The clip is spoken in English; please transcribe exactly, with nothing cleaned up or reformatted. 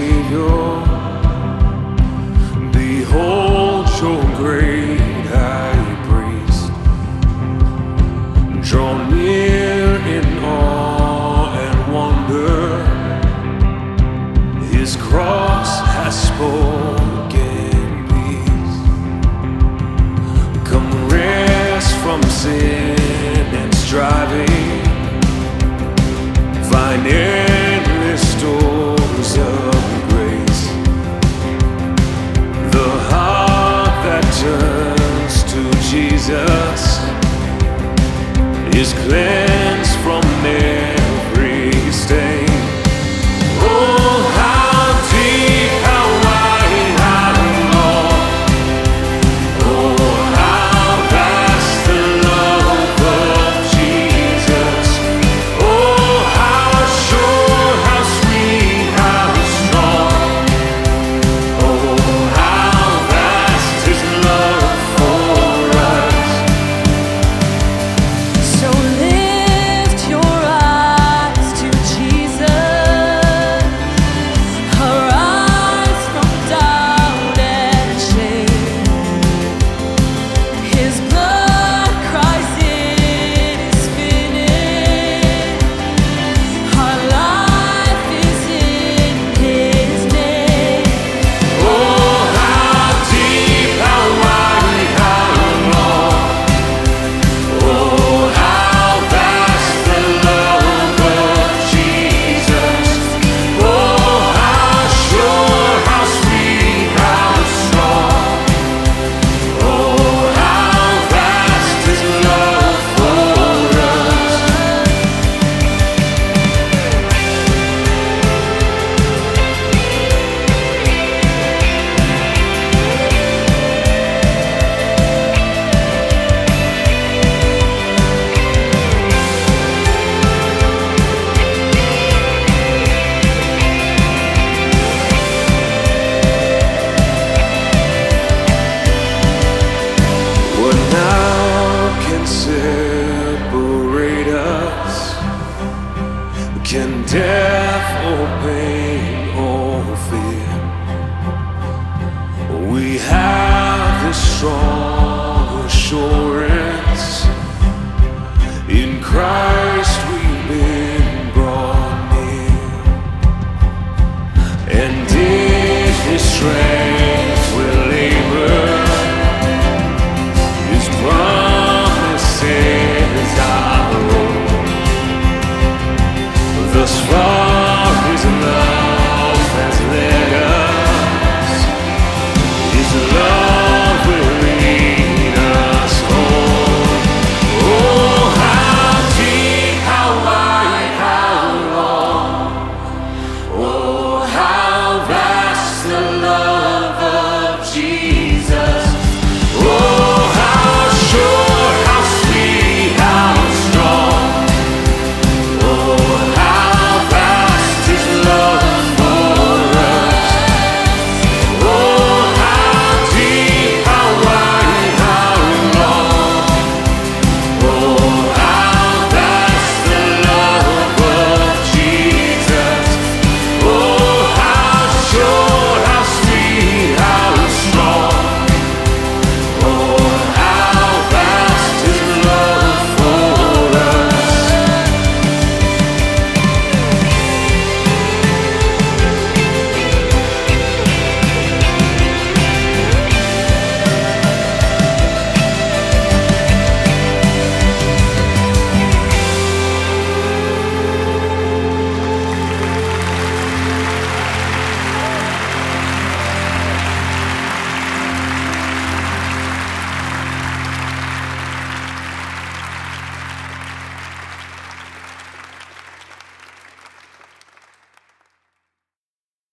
Savior. Behold your great high priest, draw near in awe and wonder. His cross has spoken peace. Come rest from sin and striving, find endless stores of grace. The heart that turns to Jesus is cleansed from every stain. Oh, how deep, how wide, how long, oh, how vast the love of Jesus. Oh, how sure, how sweet, how strong, oh, how vast His love for us. So lift your eyes to Jesus, arise from doubt and shame. His blood cries it is finished. Our life is in His name. Oh, how deep, how wide, how long, oh, how vast the love of Jesus. Oh, how sure, how sweet, how strong, oh, how vast His love for us. What now can separate us? Can death or pain or fear? We have this strong assurance, in Christ we've been brought near, and in His strength